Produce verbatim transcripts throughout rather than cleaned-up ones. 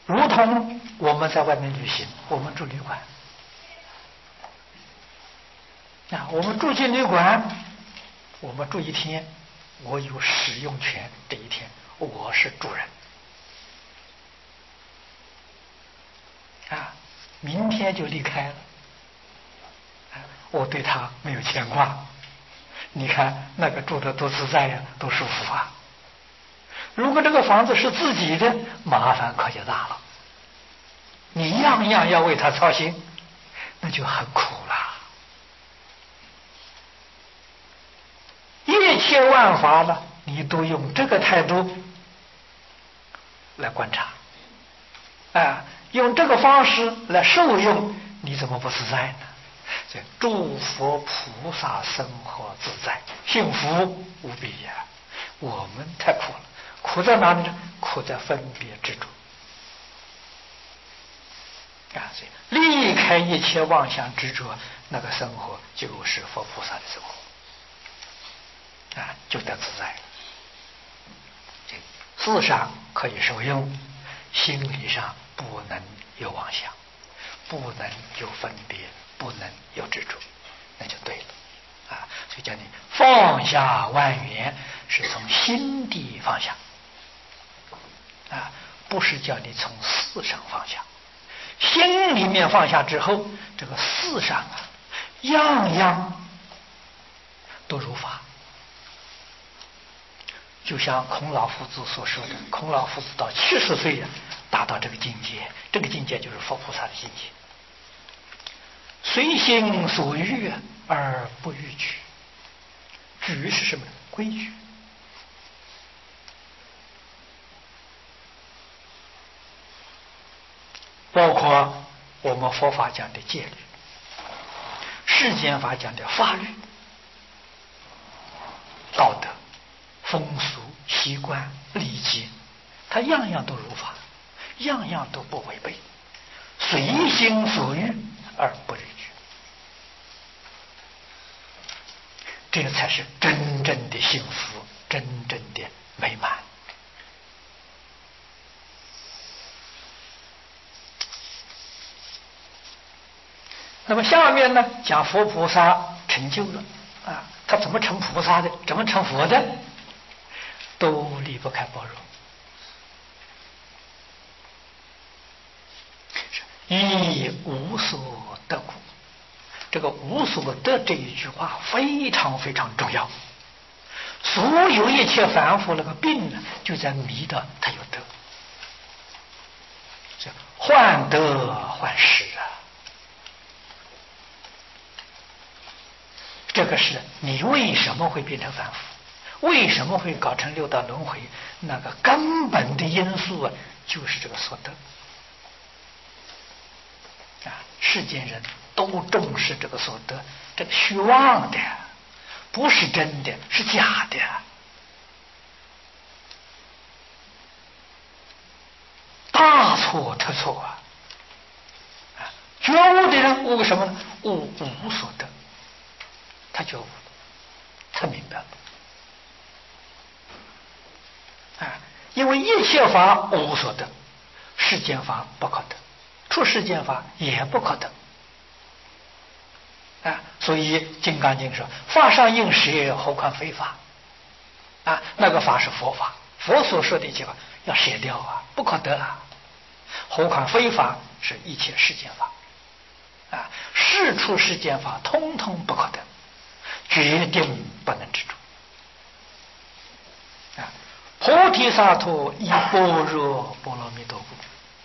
如同我们在外面旅行，我们住旅馆啊，我们住进旅馆，我们住一天，我有使用权，这一天我是主人啊，明天就离开了，我对他没有牵挂。你看那个住的多自在呀，多舒服啊！如果这个房子是自己的，麻烦可就大了，你样样要为他操心，那就很苦了。一切万法呢，你都用这个态度来观察，啊，用这个方式来受用，你怎么不自在呢？所以诸佛菩萨生活自在，幸福无比呀！我们太苦了，苦在哪里呢？苦在分别执着啊！所以离开一切妄想执着，那个生活就是佛菩萨的生活啊，就得自在。事上可以受用，心理上不能有妄想，不能有分别，不能有执着，那就对了啊！所以叫你放下万缘，是从心地放下啊，不是叫你从事上放下。心里面放下之后，这个事上啊，样样都如法。就像孔老夫子所说的，孔老夫子到七十岁呀，达到这个境界，这个境界就是佛菩萨的境界。随心所欲而不逾矩，矩是什么？规矩。包括我们佛法讲的戒律，世间法讲的法律、道德、风俗、习惯、礼节，它样样都如法，样样都不违背，随心所欲而不逾矩，这才是真正的幸福，真正的美满。那么下面呢，讲佛菩萨成就了啊，他怎么成菩萨的，怎么成佛的，都离不开般若。以无所得故，这个无所得这一句话非常非常重要。所有一切凡夫那个病呢，就在迷的他有得，患得患失啊。这个是你为什么会变成凡夫，为什么会搞成六道轮回，那个根本的因素啊，就是这个所得啊。世间人都重视这个所得，这个虚妄的，不是真的，是假的，大错特错啊！觉悟的人悟什么呢？悟无所得，他觉悟，他明白了啊！因为一切法无所得，世间法不可得，出世间法也不可得啊！所以《金刚经》说：“法上应舍，何况非法？”啊，那个法是佛法，佛所说的一切法要舍掉啊，不可得啊！何况非法是一切世间法啊，世出世间法通通不可得，决定不能执着啊！菩提萨埵依般若波罗蜜多故，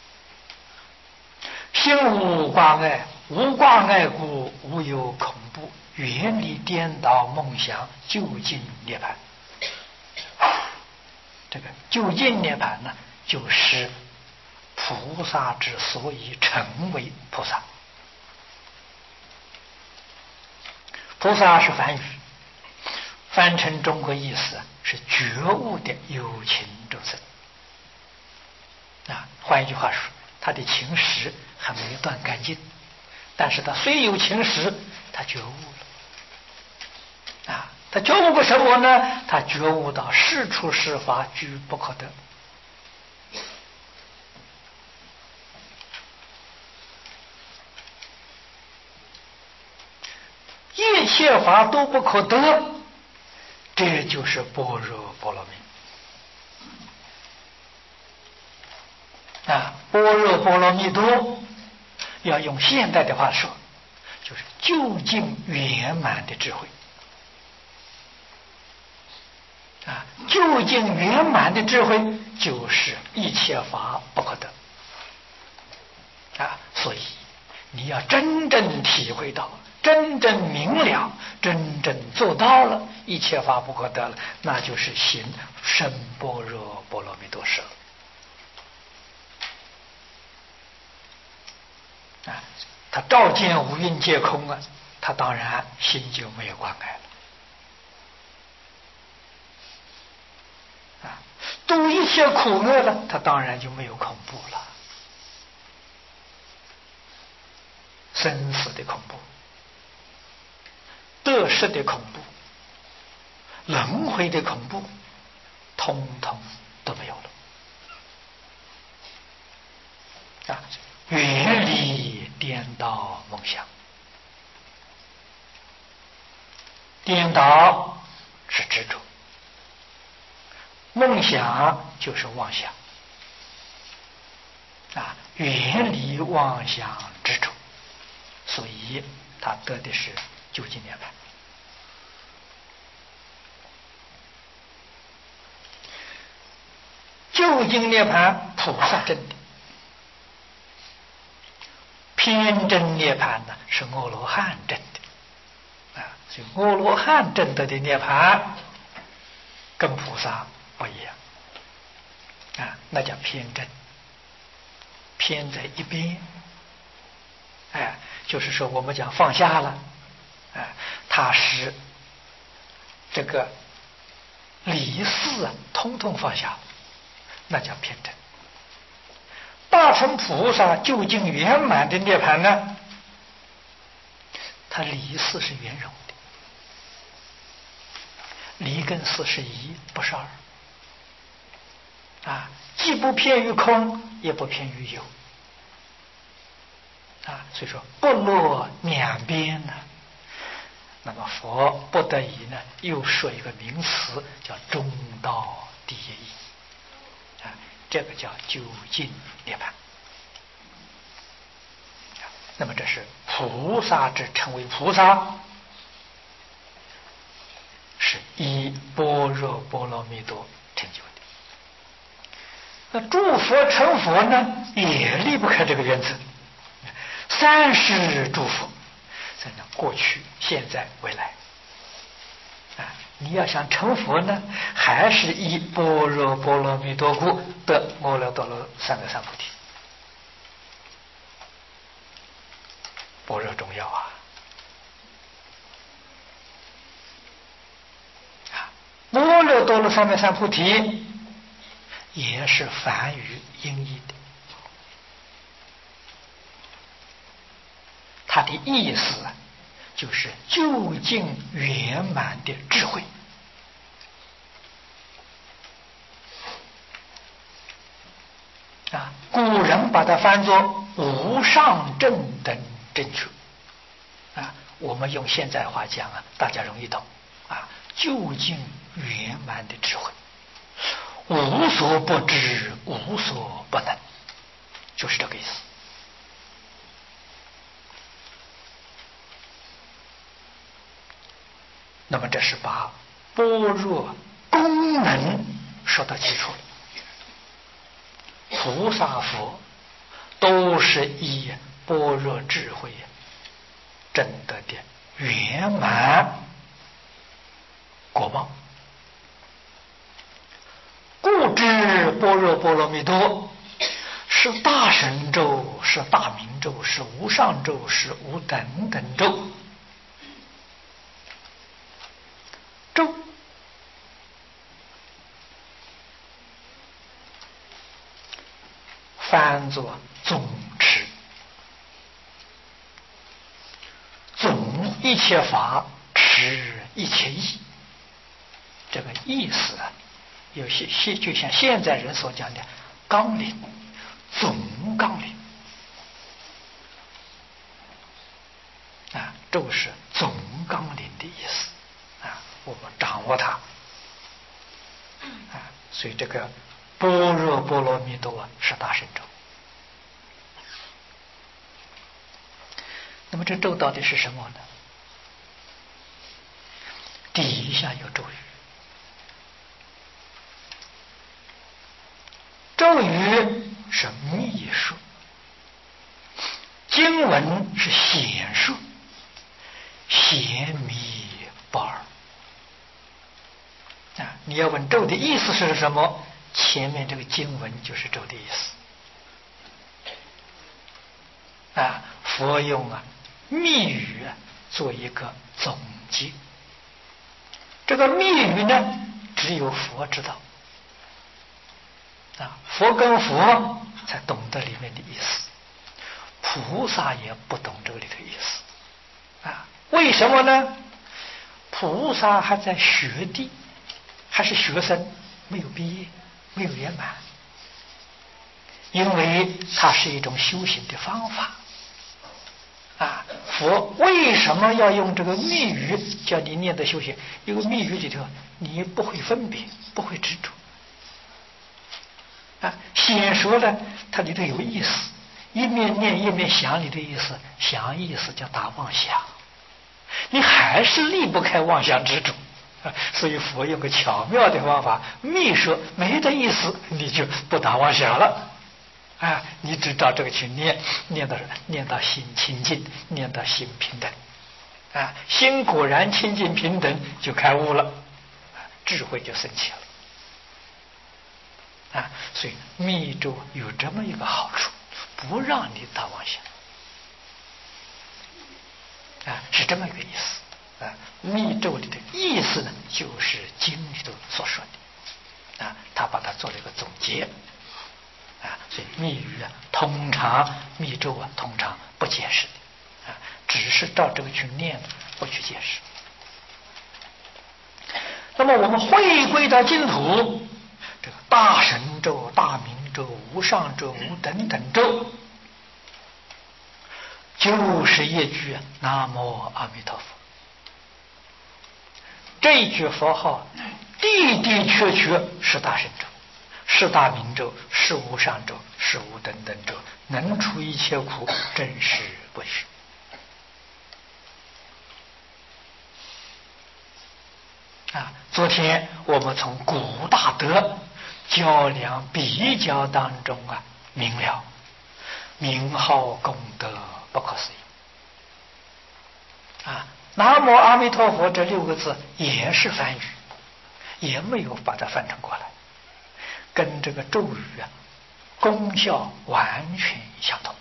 心无挂碍，无挂碍故，无有恐怖，远离颠倒梦想，究竟涅槃。这个究竟涅槃呢，就是菩萨之所以成为菩萨。菩萨是梵语，翻成中国意思是觉悟的有情众生啊。换一句话说，他的情识还没断干净，但是他虽有情识，他觉悟了啊。他觉悟过什么呢？他觉悟到世出世法俱不可得切法都不可得，这就是般若波罗蜜啊！般若波罗蜜多，要用现代的话说，就是究竟圆满的智慧啊！究竟圆满的智慧就是一切法不可得啊！所以你要真正体会到，真正明了，真正做到了一切法不可得了，那就是行深般若波罗蜜多时了啊！他照见五蕴皆空啊，他当然心就没有关爱了啊！度一切苦厄了，他当然就没有恐怖了，生死的恐怖，得失的恐怖，轮回的恐怖，通通都没有了啊！远离颠倒梦想，颠倒是执着，梦想就是妄想啊！远离妄想执着，所以他得的是究竟涅槃。究竟涅槃，菩萨证的；偏真涅槃呢，是阿罗汉证的啊。所以阿罗汉证得的涅槃，跟菩萨不一样啊，那叫偏真，偏在一边。哎，就是说我们讲放下了，哎，他是这个理事啊，通通放下了，那叫偏真。大乘菩萨究竟圆满的涅槃呢，他理事是圆融的，理跟事是一，不是二啊，既不偏于空，也不偏于有啊，所以说不落两边呢。那么佛不得已呢，又说一个名词叫中道第一义啊，这个叫究竟涅槃。那么这是菩萨之成为菩萨，是以般若波罗蜜多成就的。那诸佛成佛呢，也离不开这个原则。三世诸佛，真的过去、现在、未来啊！你要想成佛呢，还是以般若波罗蜜多故得阿耨多罗三藐三菩提。般若重要啊！啊，阿耨多罗三藐三菩提也是梵语音译的。它的意思啊，就是究竟圆满的智慧啊。古人把它翻作无上正等正觉啊，我们用现在话讲啊，大家容易懂啊。究竟圆满的智慧，无所不知，无所不能，就是这个意思。那么这是把般若功能说到基础了。菩萨佛都是以般若智慧证得的圆满果报，故知般若波罗蜜多是大神咒，是大明咒，是无上咒，是无等等咒。咒翻作总持，总一切法，持一切义。这个意思啊，有些些就像现在人所讲的纲领，总纲领啊，咒是总纲领意思啊，我们掌握它啊，所以这个般若波罗蜜多是大神咒。那么这咒到底是什么呢？底下有咒语，咒语是密说，经文是显说，显密不二啊！你要问咒的意思是什么？前面这个经文就是咒的意思啊！佛用啊密语啊做一个总结。这个密语呢，只有佛知道啊，佛跟佛才懂得里面的意思，菩萨也不懂这个里头意思啊。为什么呢？菩萨还在学地，还是学生，没有毕业，没有圆满，因为它是一种修行的方法啊。佛为什么要用这个密语叫你念的修行？因为密语里头你不会分别，不会执着啊。显说呢，它里头有意思，一面念一面想你的意思，想意思叫打妄想，你还是离不开妄想执着啊。所以佛用个巧妙的方法，密说没的意思，你就不打妄想了啊，你只照这个去念，念到念到心清净，念到心平等啊，心果然清净平等，就开悟了，智慧就升起了啊。所以密咒有这么一个好处，不让你打妄想啊，是这么一个意思啊。密咒里的意思呢，就是经里头所说的啊，他把它做了一个总结啊，所以密语啊，通常密咒啊，通常不解释的啊，只是照这个去念，不去解释。那么我们回归到净土，这个大神咒、大明咒、无上咒、无等等咒，就是一句南无阿弥陀佛。这一句佛号的的确确是大神咒，是大明咒，是无上咒，是无等等咒，能除一切苦，真实不虚啊！昨天我们从古大德较量比较当中啊，明了名号功德不可思议啊！南无阿弥陀佛这六个字也是梵语，也没有把它翻成过来，跟这个咒语啊功效完全相同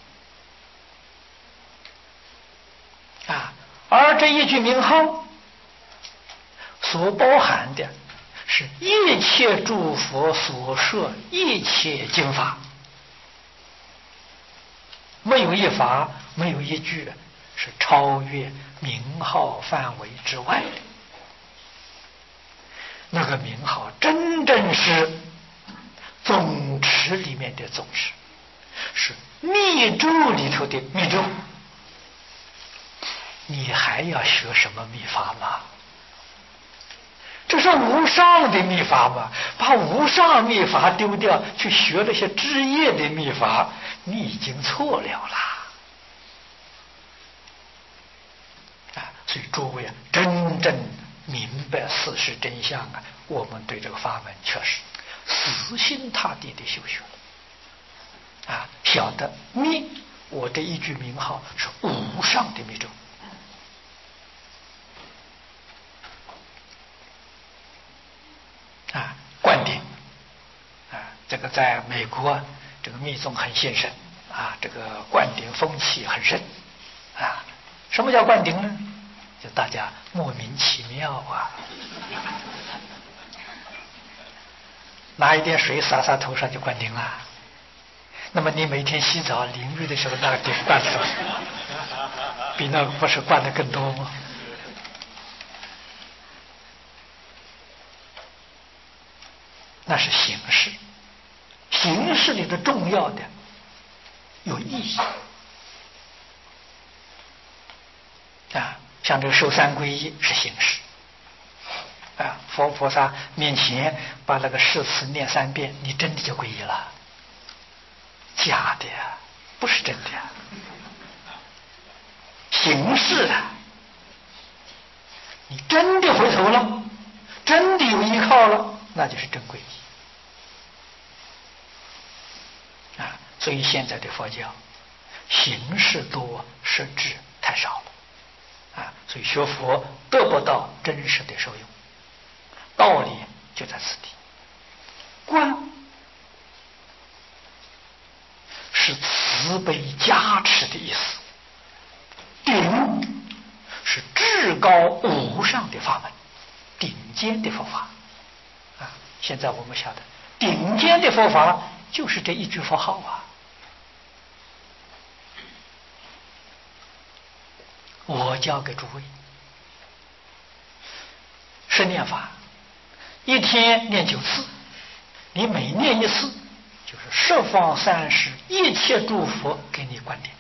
啊！而这一句名号所包含的是一切诸佛所说一切经法，没有一法，没有一句是超越名号范围之外的。那个名号真正是总持里面的总持，是密咒里头的密咒，你还要学什么密法吗？这是无上的密法嘛，把无上密法丢掉，去学那些枝叶的密法，你已经错了啦！啊，所以诸位啊，真正明白事实真相啊，我们对这个法门确实死心塌地的修学啊，晓得密，我这一句名号是无上的密咒。啊，灌顶啊，这个在美国这个密宗很兴盛啊，这个灌顶风气很盛啊。什么叫灌顶呢？就大家莫名其妙啊，拿一点水洒洒头上就灌顶了。那么你每天洗澡淋浴的时候，那个顶灌什么？比那个不是灌的更多吗？那是形式，形式里的重要的有意义啊。 像这个受三皈依是形式啊，佛菩萨面前把那个誓词念三遍，你真的就皈依了？假的呀，不是真的呀，形式啊。你真的回头了，真的有依靠了，那就是真皈依啊。所以现在的佛教形式多，实质太少了啊。所以学佛得不到真实的受用，道理就在此地。观是慈悲加持的意思，顶是至高无上的法门，顶尖的佛法啊！现在我们晓得，顶尖的佛法就是这一句佛号啊！我教给诸位，是念法，一天念九次，你每念一次，就是十方三世一切诸佛给你灌顶。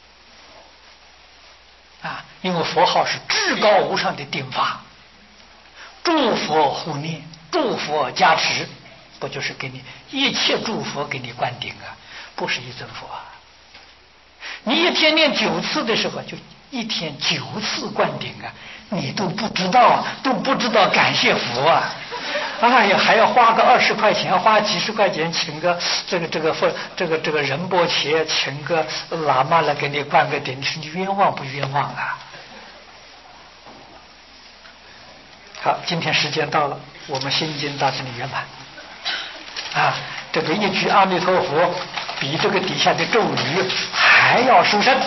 啊，因为佛号是至高无上的顶法，诸佛护念，诸佛加持，不就是给你一切诸佛给你灌顶啊？不是一尊佛啊！你一天念九次的时候，就一天九次灌顶啊，你都不知道，都不知道感谢佛啊！哎呀，还要花个二十块钱，花几十块钱，请个这个这个佛这个这个仁波切，请个喇嘛来给你灌个顶，你冤枉不冤枉啊？好，今天时间到了，我们心经到这里圆满啊！这个一句阿弥陀佛，比这个底下的咒语还要殊胜。